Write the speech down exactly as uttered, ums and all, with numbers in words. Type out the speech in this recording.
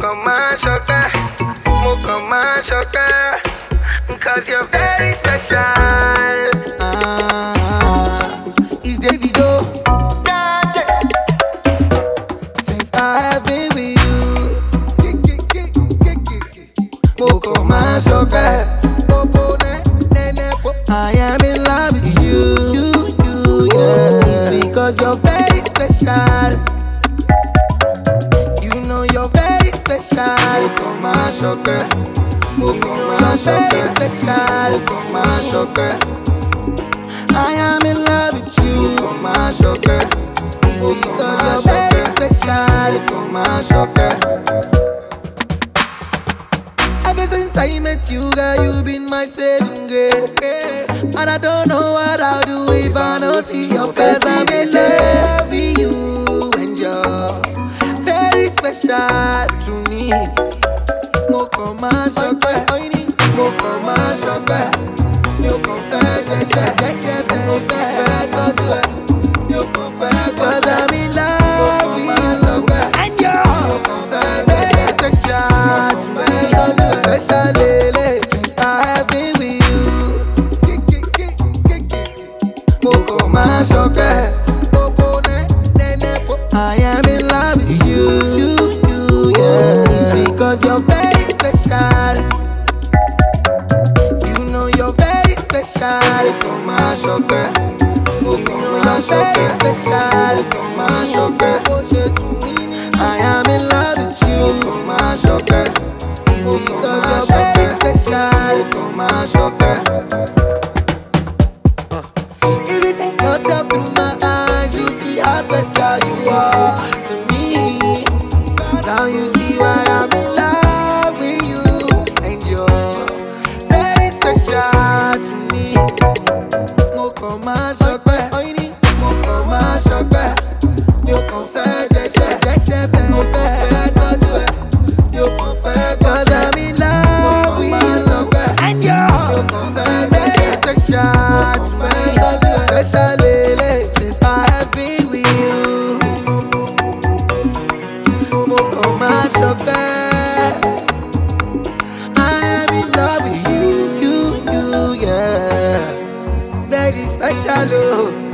kàn máa ṣọpẹ́, mo kàn máa ṣọpẹ́, cause you're very special. Ah, it's Davido. Since I have been with you, mo kàn máa ṣọpẹ́. I am in love with you, you, you, yeah. It's because you're very special. You know you're very special. Mo kàn máa ṣọpẹ́. Mo kàn máa ṣọpẹ́. Mo kàn máa ṣọpẹ́. I am in love with you. Mo kàn máa ṣọpẹ́. It's because you're very special. Mo kàn máa ṣọpẹ́. Ever since I met you, girl, you've been my saving grace. And I don't know what I'll do if I don't see your face. I'm in love with you, and you're very special to me. Mo kàn máa ṣọpẹ́, mo kàn máa ṣọpẹ́. Mi ò kàn fẹ́ jẹ́ṣẹ́, jẹ́ṣẹ́ bẹ́ẹ̀ fẹ́ tọ́jú ẹ. Mi ò kàn fẹ́ cause I'm in love with you, and you're very special to me. Special lele, since I have been with you. Mo kàn máa ṣọpẹ́. I am in love with you, you, you, yeah. It's because you're very special. You know you're very special. Mo kàn máa ṣọpẹ́. Mo kàn máa ṣọpẹ́. Mo kàn máa ṣọpẹ́. I am in love with you. Mo kàn máa ṣọpẹ́. It's because you're very special. Mo kàn máa ṣọpẹ́. If you see yourself through my eyes, you see how special you are to me. Now you see why I'm in love with you, and you're very special to me. Mo kàn máa ṣọpẹ́, mo kàn máa ṣọpẹ́. Mi ò kàn fẹ́ jẹ́ṣẹ́, jẹ́ṣẹ́ bẹ́ẹ̀ fẹ́ tọ́jú ẹ. Mi ò kàn fẹ́ cause I'm in love with you, and you're very special to me. Special lele, since I have been with you. Mo kàn máa ṣọpẹ́. I am in love with you, you, you, yeah. Very special, oh.